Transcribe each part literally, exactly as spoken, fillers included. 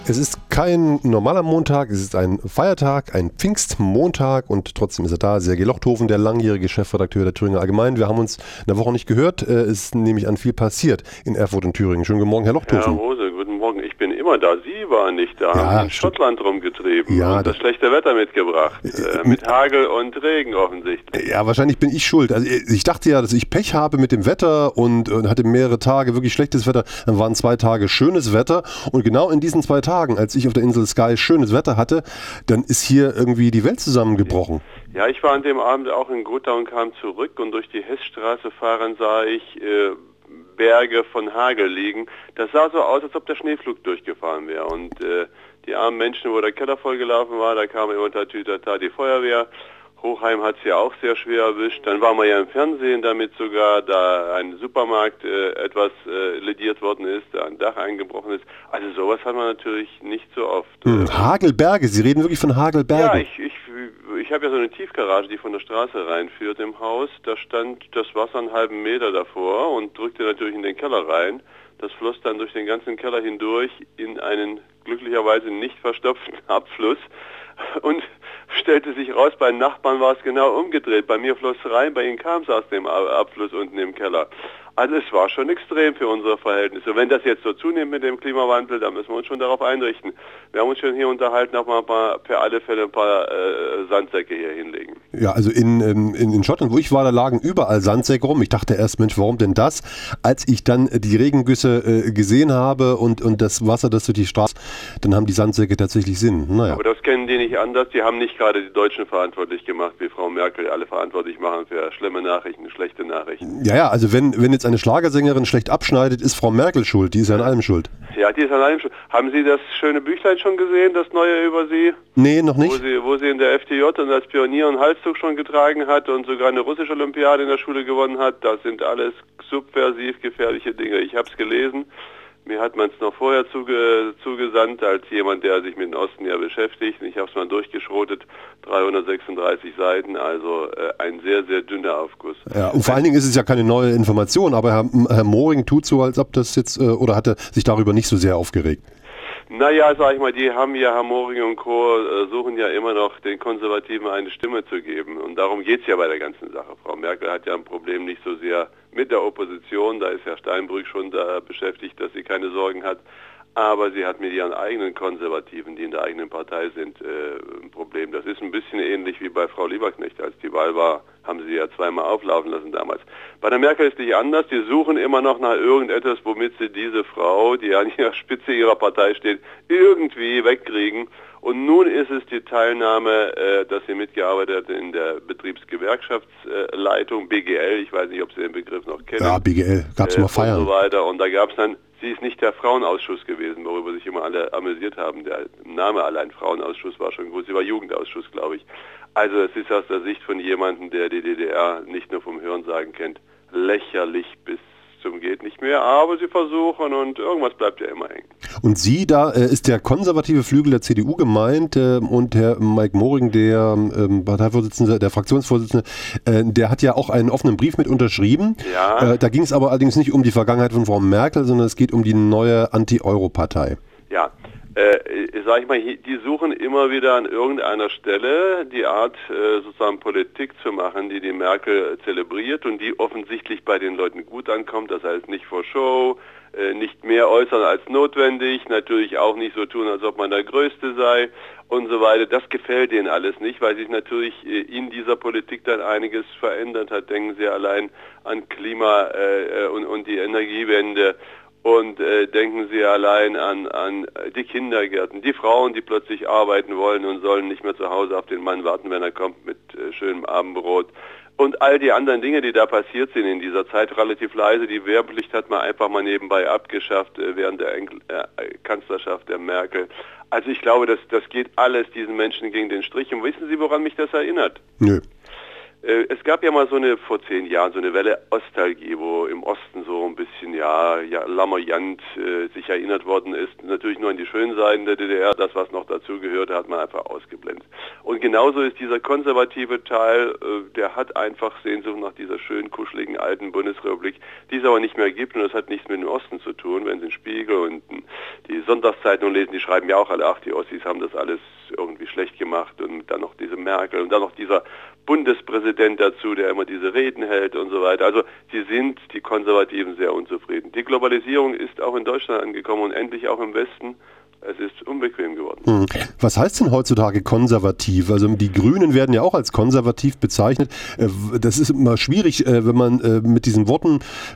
Es ist kein normaler Montag, es ist ein Feiertag, ein Pfingstmontag und trotzdem ist er da. Sergej Lochthofen, der langjährige Chefredakteur der Thüringer Allgemeinen. Wir haben uns eine Woche nicht gehört. Es ist nämlich an viel passiert in Erfurt und Thüringen. Schönen guten Morgen, Herr Lochthofen. Herr Rose, guten Morgen. Ich bin immer da. Sie waren nicht da. Ja, haben in Schottland rumgetrieben ja, und das, das schlechte Wetter mitgebracht. Äh, mit Hagel und Regen offensichtlich. Ja, wahrscheinlich bin ich schuld. Also ich dachte ja, dass ich Pech habe mit dem Wetter und, und hatte mehrere Tage wirklich schlechtes Wetter. Dann waren zwei Tage schönes Wetter und genau in diesen zwei Tagen, als ich auf der Insel Skye schönes Wetter hatte, dann ist hier irgendwie die Welt zusammengebrochen. Ja, ich war an dem Abend auch in Gotha und kam zurück und durch die Hessstraße fahren sah ich äh, Berge von Hagel liegen. Das sah so aus, als ob der Schneeflug durchgefahren wäre. Und äh, die armen Menschen, wo der Keller vollgelaufen war, da kam immer tatütata die Feuerwehr. Hochheim hat es ja auch sehr schwer erwischt. Dann waren wir ja im Fernsehen damit sogar, da ein Supermarkt äh, etwas äh, lediert worden ist, da ein Dach eingebrochen ist. Also sowas hat man natürlich nicht so oft. Hm, Hagelberge, Sie reden wirklich von Hagelbergen? Ja, ich, ich, ich habe ja so eine Tiefgarage, die von der Straße reinführt im Haus. Da stand das Wasser einen halben Meter davor und drückte natürlich in den Keller rein. Das floss dann durch den ganzen Keller hindurch in einen glücklicherweise nicht verstopften Abfluss. Und stellte sich raus, bei den Nachbarn war es genau umgedreht. Bei mir floss rein, bei ihnen kam es aus dem Abfluss unten im Keller. Also es war schon extrem für unsere Verhältnisse. Wenn das jetzt so zunimmt mit dem Klimawandel, dann müssen wir uns schon darauf einrichten. Wir haben uns schon hier unterhalten, auch mal ein paar, per alle Fälle ein paar äh, Sandsäcke hier hinlegen. Ja, also in, in, in Schottland, wo ich war, da lagen überall Sandsäcke rum. Ich dachte erst, Mensch, warum denn das? Als ich dann die Regengüsse äh, gesehen habe und, und das Wasser, das durch die Straße, dann haben die Sandsäcke tatsächlich Sinn. Naja. Aber das kennen die nicht anders. Die haben nicht gerade die Deutschen verantwortlich gemacht, wie Frau Merkel alle verantwortlich machen für schlimme Nachrichten, schlechte Nachrichten. Ja, ja, also wenn, wenn jetzt eine Schlagersängerin schlecht abschneidet, ist Frau Merkel schuld. Die ist ja an allem schuld. Ja, die ist an allem schuld. Haben Sie das schöne Büchlein schon gesehen, das neue über sie? Nee, noch nicht. Wo sie, wo sie in der F D J und als Pionier einen Halstuch schon getragen hat und sogar eine russische Olympiade in der Schule gewonnen hat. Das sind alles subversiv gefährliche Dinge. Ich habe es gelesen. Mir hat man es noch vorher zuge, zugesandt, als jemand, der sich mit dem Osten ja beschäftigt. Ich habe es mal durchgeschrotet, dreihundertsechsunddreißig Seiten, also äh, ein sehr, sehr dünner Aufguss. Ja, und vor allen Dingen ist es ja keine neue Information, aber Herr, Herr Mohring tut so, als ob das jetzt, äh, oder hat er sich darüber nicht so sehr aufgeregt? Naja, sag ich mal, die haben ja, Herr Mohring und Co. Äh, suchen ja immer noch, den Konservativen eine Stimme zu geben. Und darum geht's ja bei der ganzen Sache. Frau Merkel hat ja ein Problem nicht so sehr mit der Opposition. Da ist Herr Steinbrück schon da beschäftigt, dass sie keine Sorgen hat. Aber sie hat mit ihren eigenen Konservativen, die in der eigenen Partei sind, äh, ein Problem. Das ist ein bisschen ähnlich wie bei Frau Lieberknecht. Als die Wahl war, haben sie ja zweimal auflaufen lassen damals. Bei der Merkel ist es nicht anders. Die suchen immer noch nach irgendetwas, womit sie diese Frau, die an der Spitze ihrer Partei steht, irgendwie wegkriegen. Und nun ist es die Teilnahme, äh, dass sie mitgearbeitet hat in der Betriebsgewerkschaftsleitung, B G L. Ich weiß nicht, ob Sie den Begriff noch kennen. Ja, B G L. Gab es äh, mal Feiern. Und so weiter. Und da gab es dann, sie ist nicht der Frauenausschuss gewesen, worüber sich immer alle amüsiert haben. Der Name allein Frauenausschuss war schon gut. Sie war Jugendausschuss, glaube ich. Also es ist aus der Sicht von jemandem, der die D D R nicht nur vom Hörensagen kennt, lächerlich bis zum geht nicht mehr, aber sie versuchen und irgendwas bleibt ja immer hängen. Und Sie, da äh, ist der konservative Flügel der C D U gemeint äh, und Herr Mike Mohring, der ähm, Parteivorsitzende, der Fraktionsvorsitzende, äh, der hat ja auch einen offenen Brief mit unterschrieben. Ja. Äh, da ging es aber allerdings nicht um die Vergangenheit von Frau Merkel, sondern es geht um die neue Anti-Euro-Partei. Ja. Äh, sag ich mal, die suchen immer wieder an irgendeiner Stelle die Art, äh, sozusagen Politik zu machen, die die Merkel zelebriert und die offensichtlich bei den Leuten gut ankommt. Das heißt nicht vor Show, äh, nicht mehr äußern als notwendig, natürlich auch nicht so tun, als ob man der Größte sei und so weiter. Das gefällt denen alles nicht, weil sich natürlich äh, in dieser Politik dann einiges verändert hat. Denken Sie allein an Klima äh, und, und die Energiewende. Und äh, denken Sie allein an, an die Kindergärten, die Frauen, die plötzlich arbeiten wollen und sollen nicht mehr zu Hause auf den Mann warten, wenn er kommt mit äh, schönem Abendbrot. Und all die anderen Dinge, die da passiert sind in dieser Zeit, relativ leise. Die Wehrpflicht hat man einfach mal nebenbei abgeschafft äh, während der Enkel, äh, Kanzlerschaft der Merkel. Also ich glaube, das, das geht alles diesen Menschen gegen den Strich. Und wissen Sie, woran mich das erinnert? Nö. Es gab ja mal so eine, vor zehn Jahren, so eine Welle Ostalgie, wo im Osten so ein bisschen, ja, ja lamoyant äh, sich erinnert worden ist. Natürlich nur an die schönen Seiten der D D R, das, was noch dazu gehörte, hat man einfach ausgeblendet. Und genauso ist dieser konservative Teil, äh, der hat einfach Sehnsucht nach dieser schönen, kuscheligen, alten Bundesrepublik, die es aber nicht mehr gibt. Und das hat nichts mit dem Osten zu tun. Wenn Sie den Spiegel und die Sonntagszeitung lesen, die schreiben ja auch alle, ach, die Ossis haben das alles irgendwie schlecht gemacht. Und dann noch diese Merkel und dann noch dieser Bundespräsident dazu, der immer diese Reden hält und so weiter. Also die sind, die Konservativen, sehr unzufrieden. Die Globalisierung ist auch in Deutschland angekommen und endlich auch im Westen. Es ist unbequem geworden. Hm. Was heißt denn heutzutage konservativ? Also die Grünen werden ja auch als konservativ bezeichnet. Das ist immer schwierig, wenn man mit diesen Worten,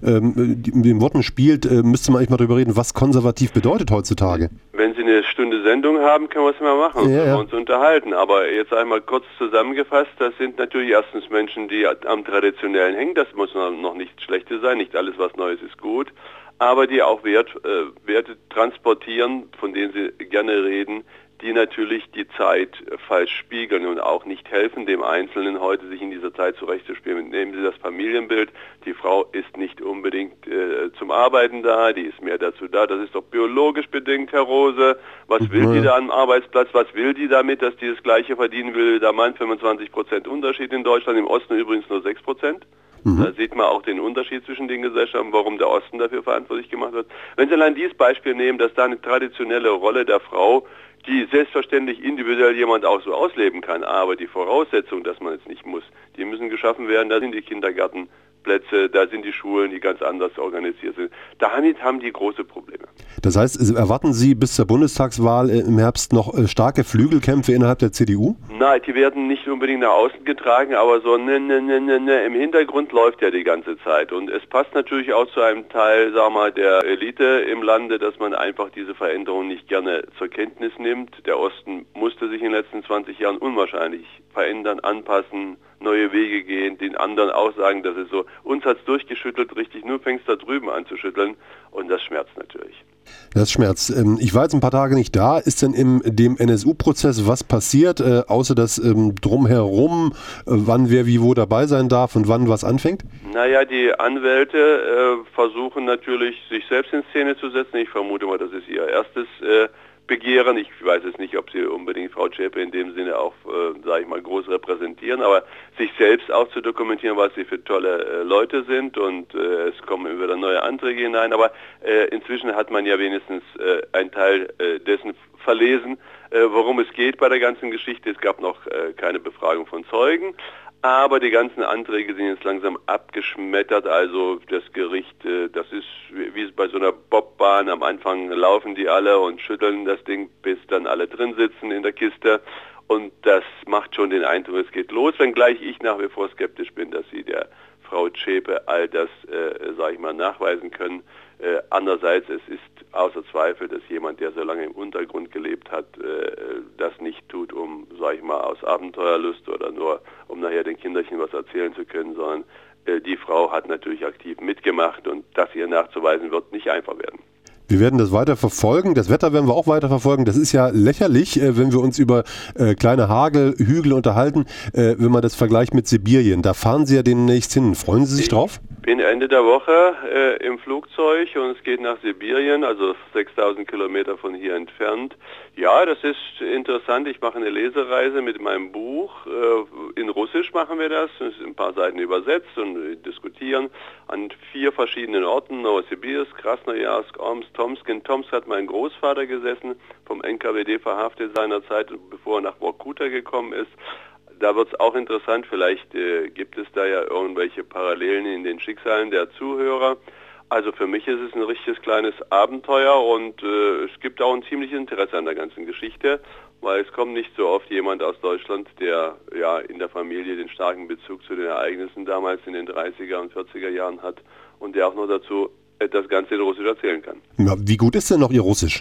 mit den Worten spielt, müsste man eigentlich mal darüber reden, was konservativ bedeutet heutzutage. Wenn Sie eine Stunde Sendung haben, können wir es mal machen, ja, können ja. wir uns unterhalten. Aber jetzt einmal kurz zusammengefasst, das sind natürlich erstens Menschen, die am Traditionellen hängen. Das muss noch nichts Schlechtes sein, nicht alles, was Neues ist gut. Aber die auch Wert, äh, Werte transportieren, von denen sie gerne reden, die natürlich die Zeit falsch spiegeln und auch nicht helfen, dem Einzelnen heute sich in dieser Zeit zurechtzuspielen. Nehmen Sie das Familienbild, die Frau ist nicht unbedingt äh, zum Arbeiten da, die ist mehr dazu da, das ist doch biologisch bedingt, Herr Rose. Was will die da am Arbeitsplatz, was will die damit, dass die das Gleiche verdienen will, der Mann fünfundzwanzig Prozent Unterschied in Deutschland, im Osten übrigens nur sechs Prozent. Da sieht man auch den Unterschied zwischen den Gesellschaften, warum der Osten dafür verantwortlich gemacht wird. Wenn Sie allein dieses Beispiel nehmen, dass da eine traditionelle Rolle der Frau, die selbstverständlich individuell jemand auch so ausleben kann, aber die Voraussetzung, dass man es nicht muss, die müssen geschaffen werden, da sind die Kindergartenplätze, da sind die Schulen, die ganz anders organisiert sind. Damit haben die große Probleme. Das heißt, erwarten Sie bis zur Bundestagswahl im Herbst noch starke Flügelkämpfe innerhalb der C D U? Nein, die werden nicht unbedingt nach außen getragen, aber so ne, ne, ne, ne, ne, im Hintergrund läuft ja die ganze Zeit. Und es passt natürlich auch zu einem Teil, sag mal, der Elite im Lande, dass man einfach diese Veränderung nicht gerne zur Kenntnis nimmt. Der Osten musste sich in den letzten zwanzig Jahren unwahrscheinlich verändern, anpassen, neue Wege gehen, den anderen auch sagen, das ist so, uns hat es durchgeschüttelt, richtig, nur fängst da drüben an zu schütteln und das schmerzt natürlich. Das schmerzt. Ich war jetzt ein paar Tage nicht da. Ist denn in dem N S U-Prozess was passiert, äh, außer das ähm, Drumherum, äh, wann wer wie wo dabei sein darf und wann was anfängt? Naja, die Anwälte äh, versuchen natürlich, sich selbst in Szene zu setzen. Ich vermute mal, das ist ihr erstes äh, Begehren. Ich weiß jetzt nicht, ob sie unbedingt Frau Zschäpe in dem Sinne auch, äh, sage ich mal, groß repräsentieren, aber sich selbst auch zu dokumentieren, was sie für tolle äh, Leute sind und äh, es kommen immer wieder neue Anträge hinein, aber äh, inzwischen hat man ja wenigstens äh, einen Teil äh, dessen verlesen, äh, worum es geht bei der ganzen Geschichte. Es gab noch äh, keine Befragung von Zeugen. Aber die ganzen Anträge sind jetzt langsam abgeschmettert, also das Gericht, das ist wie bei so einer Bobbahn, am Anfang laufen die alle und schütteln das Ding, bis dann alle drin sitzen in der Kiste und das macht schon den Eindruck, es geht los, wenngleich ich nach wie vor skeptisch bin, dass sie der Frau Zschäpe all das, äh, sage ich mal, nachweisen können. Äh, andererseits, es ist außer Zweifel, dass jemand, der so lange im Untergrund gelebt hat, äh, das nicht tut, um, sage ich mal, aus Abenteuerlust oder nur, um nachher den Kinderchen was erzählen zu können, sondern äh, die Frau hat natürlich aktiv mitgemacht und das ihr nachzuweisen wird nicht einfach werden. Wir werden das weiter verfolgen. Das Wetter werden wir auch weiter verfolgen. Das ist ja lächerlich, äh, wenn wir uns über äh, kleine Hagelhügel unterhalten, äh, wenn man das vergleicht mit Sibirien. Da fahren Sie ja demnächst hin. Freuen Sie sich ich drauf? Ich bin Ende der Woche äh, im Flugzeug und es geht nach Sibirien, also sechstausend Kilometer von hier entfernt. Ja, das ist interessant. Ich mache eine Lesereise mit meinem Buch. Äh, in Russisch machen wir das. Es sind ein paar Seiten übersetzt und wir diskutieren an vier verschiedenen Orten. Novosibirsk, Krasnojarsk, Omsk, Tomsk. In Tomsk hat mein Großvater gesessen, vom N K W D verhaftet seinerzeit, bevor er nach Vorkuta gekommen ist. Da wird es auch interessant, vielleicht äh, gibt es da ja irgendwelche Parallelen in den Schicksalen der Zuhörer. Also für mich ist es ein richtiges kleines Abenteuer und äh, es gibt auch ein ziemliches Interesse an der ganzen Geschichte, weil es kommt nicht so oft jemand aus Deutschland, der ja in der Familie den starken Bezug zu den Ereignissen damals in den dreißiger und vierziger Jahren hat und der auch noch dazu das Ganze in Russisch erzählen kann. Ja, wie gut ist denn noch Ihr Russisch?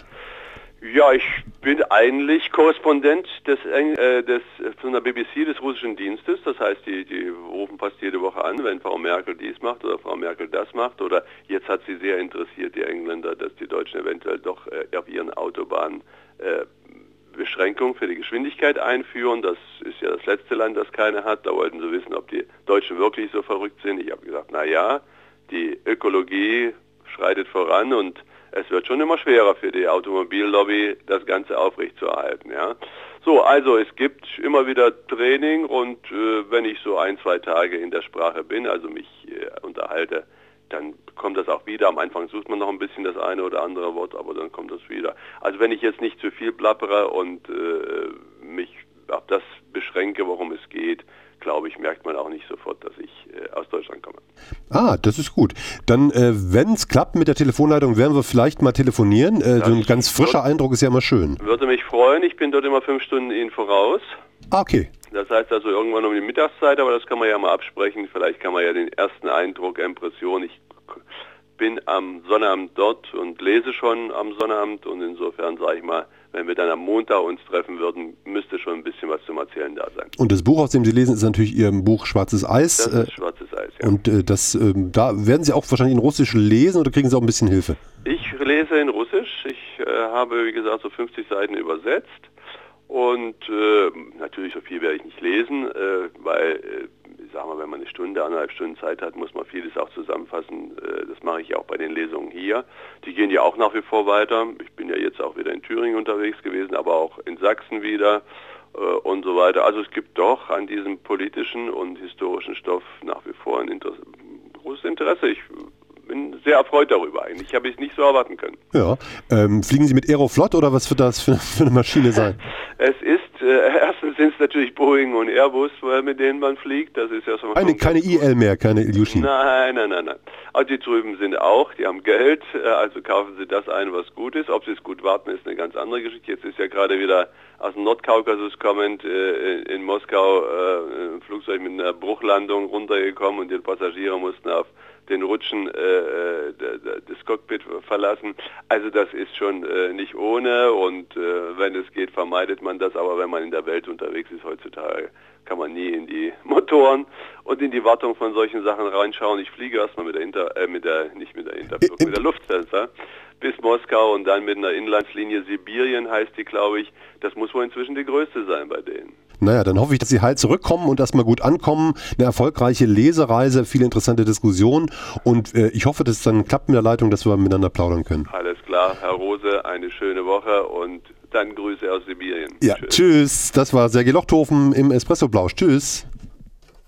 Ja, ich bin eigentlich Korrespondent des, äh, des, von der B B C des russischen Dienstes. Das heißt, die, die rufen fast jede Woche an, wenn Frau Merkel dies macht oder Frau Merkel das macht. Oder jetzt hat sie sehr interessiert, die Engländer, dass die Deutschen eventuell doch äh, auf ihren Autobahnen äh, Beschränkung für die Geschwindigkeit einführen. Das ist ja das letzte Land, das keine hat. Da wollten sie wissen, ob die Deutschen wirklich so verrückt sind. Ich habe gesagt, na ja, die Ökologie schreitet voran und es wird schon immer schwerer für die Automobillobby, das Ganze aufrechtzuerhalten. Ja. So, also es gibt immer wieder Training und äh, wenn ich so ein, zwei Tage in der Sprache bin, also mich äh, unterhalte, dann kommt das auch wieder. Am Anfang sucht man noch ein bisschen das eine oder andere Wort, aber dann kommt das wieder. Also wenn ich jetzt nicht zu viel plappere und äh, mich auf das beschränke, worum es geht, glaube ich, merkt man auch nicht sofort, dass ich äh, aus Deutschland komme. Ah, das ist gut. Dann, äh, wenn es klappt mit der Telefonleitung, werden wir vielleicht mal telefonieren. Äh, so ein ganz frischer würde, Eindruck ist ja immer schön. Würde mich freuen. Ich bin dort immer fünf Stunden Ihnen voraus. Ah, okay. Das heißt also irgendwann um die Mittagszeit, aber das kann man ja mal absprechen. Vielleicht kann man ja den ersten Eindruck, Impression. Ich bin am Sonnabend dort und lese schon am Sonnabend und insofern sage ich mal, wenn wir dann am Montag uns treffen würden, müsste schon ein bisschen was zum Erzählen da sein. Und das Buch, aus dem Sie lesen, ist natürlich Ihr Buch Schwarzes Eis. Das ist Schwarzes Eis, ja. Und äh, das, äh, da werden Sie auch wahrscheinlich in Russisch lesen oder kriegen Sie auch ein bisschen Hilfe? Ich lese in Russisch. Ich äh, habe, wie gesagt, so fünfzig Seiten übersetzt. Und äh, natürlich so viel werde ich nicht lesen, äh, weil, äh, ich sag mal, wenn man eine Stunde, anderthalb Stunden Zeit hat, muss man vieles auch zusammenfassen. Äh, das mache ich ja auch bei den Lesungen hier. Die gehen ja auch nach wie vor weiter. Ich bin ja jetzt auch wieder in Thüringen unterwegs gewesen, aber auch in Sachsen wieder äh, und so weiter. Also es gibt doch an diesem politischen und historischen Stoff nach wie vor ein Inter- großes Interesse. Ich bin sehr erfreut darüber eigentlich. Ich habe es nicht so erwarten können. Ja. Ähm, fliegen Sie mit Aeroflot oder was wird das für, für eine Maschine sein? Es ist, äh, erstens sind es natürlich Boeing und Airbus, mit denen man fliegt. Das ist ja schon eine, keine I L mehr, keine Ilyushin. Nein, nein, nein, nein. Also die drüben sind auch, die haben Geld, also kaufen sie das ein, was gut ist. Ob sie es gut warten, ist eine ganz andere Geschichte. Jetzt ist ja gerade wieder aus dem Nordkaukasus kommend äh, in Moskau äh, ein Flugzeug mit einer Bruchlandung runtergekommen und die Passagiere mussten auf den Rutschen äh, das Cockpit verlassen. Also das ist schon äh, nicht ohne und äh, wenn es geht, vermeidet man das. Aber wenn man in der Welt unterwegs ist heutzutage, kann man nie in die Motoren und in die Wartung von solchen Sachen reinschauen. Ich fliege erstmal mit der Inter, äh, mit der, nicht mit der Interflug, mit der Lufthansa bis Moskau und dann mit einer Inlandslinie Sibirien heißt die, glaube ich. Das muss wohl inzwischen die größte sein bei denen. Naja, dann hoffe ich, dass Sie heil zurückkommen und erstmal gut ankommen. Eine erfolgreiche Lesereise, viele interessante Diskussionen und äh, ich hoffe, dass es dann klappt mit der Leitung, dass wir miteinander plaudern können. Alles klar, Herr Rose, eine schöne Woche und dann Grüße aus Sibirien. Ja, tschüss. tschüss. Das war Sergej Lochthofen im Espresso Plausch. Tschüss.